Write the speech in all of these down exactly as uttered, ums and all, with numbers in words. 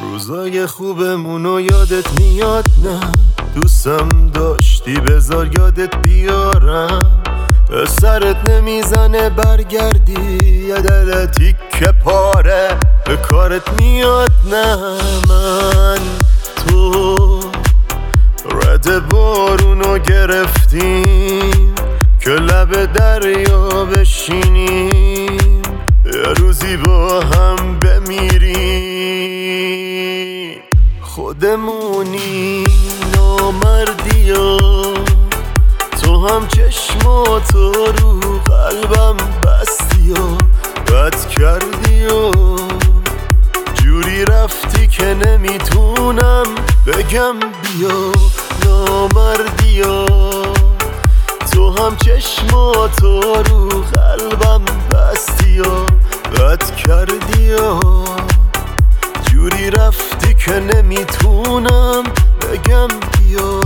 روزای خوبمونو یادت میاد نه؟ دوستم داشتی بذار یادت بیارم. به سرت نمیزنه برگردی یه دل تیکه پاره به کارت میاد نه؟ من تو رد بارونو گرفتیم که لب دریا بشینیم یه روزی با هم بمیریم. خودمونی نامردیا، تو هم چشماتو رو قلبم بستی و بد کردی و جوری رفتی که نمیتونم بگم بیا. نامردیا، تو هم چشماتو رو قلبم بستی و بد کردی و جوری رفتی که نمیتونم بگم بیا.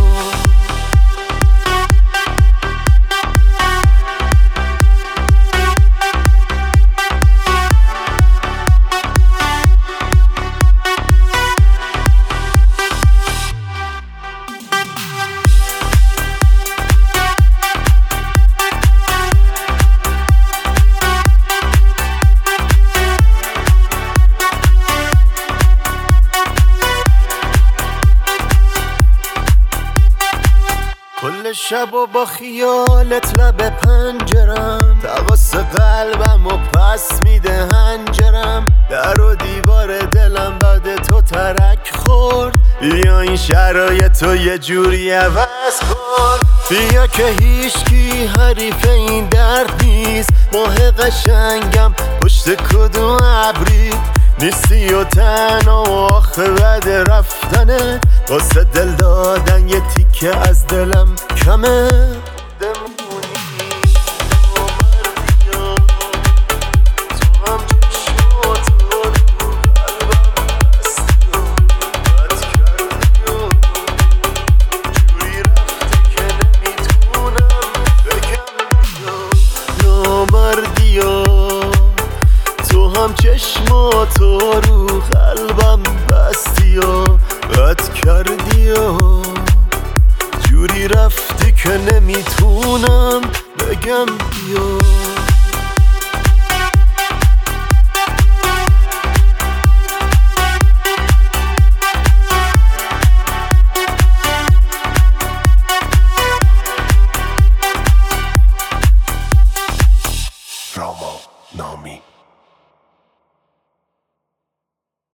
کل شب و با خیالت لب پنجرم، تواس قلبم و پس میده هنجرم. در و دیوار دلم بعد تو ترک خورد، بیا این شرایطو یه جوری عوض کن. بیا که هیچکی حریف این درد نیست، ماه قشنگم پشت کدوم ابری نیستی و تنها و آخه بعد رفتنت واسه دل دادن یه تیکه از دلم کمه. دمونی نامردیا، تو هم چشماتو رو قلبم بستی و بد کردی و جوری رفتی که نمیتونم بگم بیا. نامردیا، تو هم چشماتو رو قلبم بستی و بد کردی و جوری رفتی که نمیتونم بگم بیا. Romo Nomi